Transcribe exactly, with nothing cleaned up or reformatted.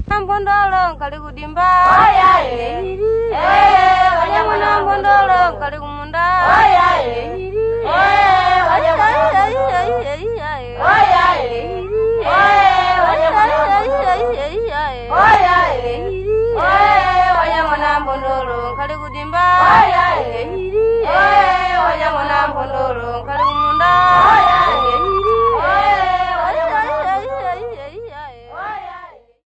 Mbondolo kali kudimba. Oya eh. Eh, wanyamuna mbondolo kali kumunda. Oya